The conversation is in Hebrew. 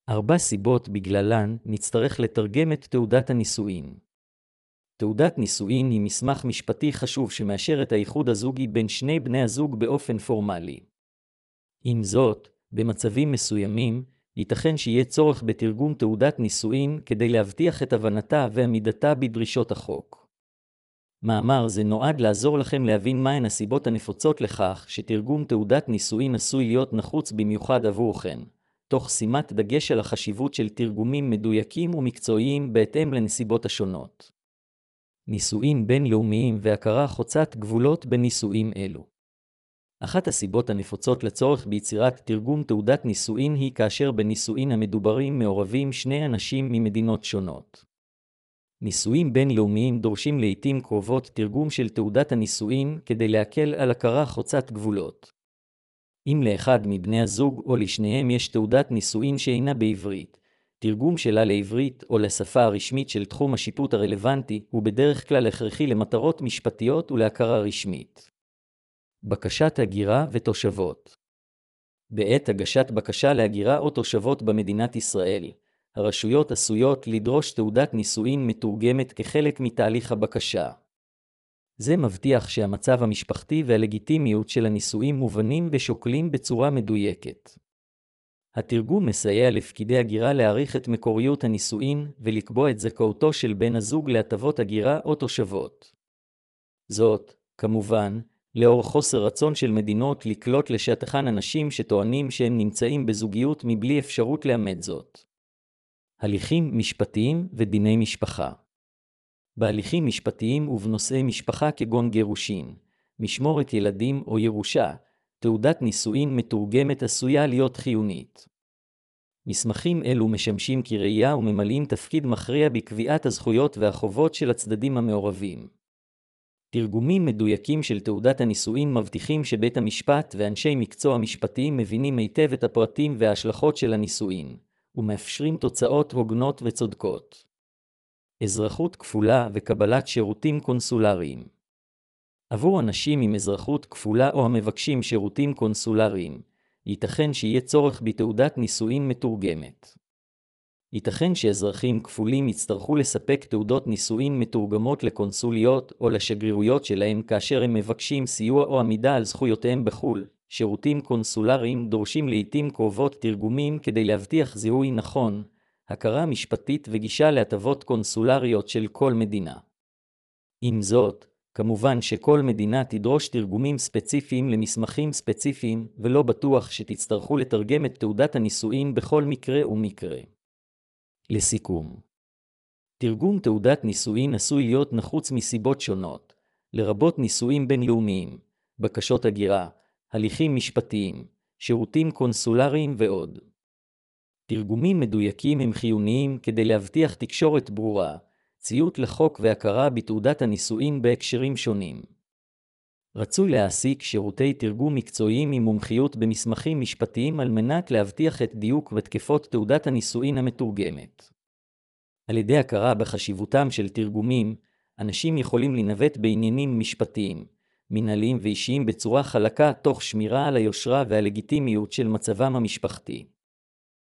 4 סיבות בגללן נצטרך לתרגם את תעודת הנישואין. תעודת נישואין היא מסמך משפטי חשוב שמאשר את האיחוד הזוגי בין שני בני הזוג באופן פורמלי. עם זאת, במצבים מסוימים, ייתכן שיהיה צורך בתרגום תעודת נישואין כדי להבטיח את הבנתה ועמידתה בדרישות החוק. מאמר זה נועד לעזור לכם להבין מהן הסיבות הנפוצות לכך שתרגום תעודת נישואין עשוי להיות נחוץ במיוחד עבורכן, תוך שימת דגש על החשיבות של תרגומים מדויקים ומקצועיים בהתאם לנסיבות השונות. נישואין בינלאומיים והכרה חוצת גבולות בנישואין אלו. אחת הסיבות הנפוצות לצורך ביצירת תרגום תעודת נישואין היא כאשר בנישואין המדוברים מעורבים שני אנשים ממדינות שונות. נישואין בינלאומיים דורשים לעתים קרובות תרגום של תעודת הנישואין כדי להקל על הכרה חוצת גבולות. אם לאחד מבני הזוג או לשניהם יש תעודת נישואין שאינה בעברית, תרגום שלה לעברית או לשפה הרשמית של תחום השיפוט הרלוונטי הוא בדרך כלל הכרחי למטרות משפטיות ולהכרה רשמית. בקשת הגירה ותושבות. בעת הגשת בקשה להגירה או תושבות במדינת ישראל, הרשויות עשויות לדרוש תעודת נישואין מתורגמת כחלק מתהליך הבקשה. זה מבטיח שהמצב המשפחתי והלגיטימיות של הנישואין מובנים ושוקלים בצורה מדויקת. התרגום מסייע לפקידי הגירה להעריך את מקוריות הנישואין ולקבוע את זכאותו של בן הזוג להטבות הגירה או תושבות. זאת, כמובן, לאור חוסר רצון של מדינות לקלוט לשטחן אנשים שטוענים שהם נמצאים בזוגיות מבלי אפשרות לאמת זאת. הליכים משפטיים ודיני משפחה. בהליכים משפטיים ובנושאי משפחה כגון גירושין, משמורת ילדים או ירושה, תעודת נישואין מתורגמת עשויה להיות חיונית. מסמכים אלו משמשים כראייה וממלאים תפקיד מכריע בקביעת הזכויות והחובות של הצדדים המעורבים. תרגומים מדויקים של תעודת הנישואין מבטיחים שבית המשפט ואנשי מקצוע משפטיים מבינים היטב את הפרטים וההשלכות של הנישואין, ומאפשרים תוצאות הוגנות וצודקות. אזרחות כפולה וקבלת שירותים קונסולריים. עבור אנשים עם אזרחות כפולה או המבקשים שירותים קונסולריים, ייתכן שיהיה צורך בתעודת נישואין מתורגמת. ייתכן שאזרחים כפולים יצטרכו לספק תעודות נישואין מתורגמות לקונסוליות או לשגרירויות שלהם כאשר הם מבקשים סיוע או עמידה על זכויותיהם בחו"ל. שירותים קונסולריים דורשים לעתים קרובות תרגומים כדי להבטיח זיהוי נכון, הכרה משפטית וגישה להטבות קונסולריות של כל מדינה. עם זאת, כמובן שכל מדינה תדרוש תרגומים ספציפיים למסמכים ספציפיים ולא בטוח שתצטרכו לתרגם את תעודת הנישואין בכל מקרה ומקרה. לסיכום, תרגום תעודת נישואין עשוי להיות נחוץ מסיבות שונות, לרבות נישואין בינלאומיים, בקשות הגירה, הליכים משפטיים, שירותים קונסולריים ועוד. תרגומים מדויקים הם חיוניים כדי להבטיח תקשורת ברורה, ציות לחוק והכרה בתעודת הנישואין בהקשרים שונים. רצוי להעסיק שירותי תרגום מקצועיים עם מומחיות במסמכים משפטיים על מנת להבטיח את דיוק ותקפות תעודת הנישואין המתורגמת. על ידי הכרה בחשיבותם של תרגומים, אנשים יכולים לנווט בעניינים משפטיים, מנהליים ואישיים בצורה חלקה תוך שמירה על היושרה והלגיטימיות של מצבם המשפחתי.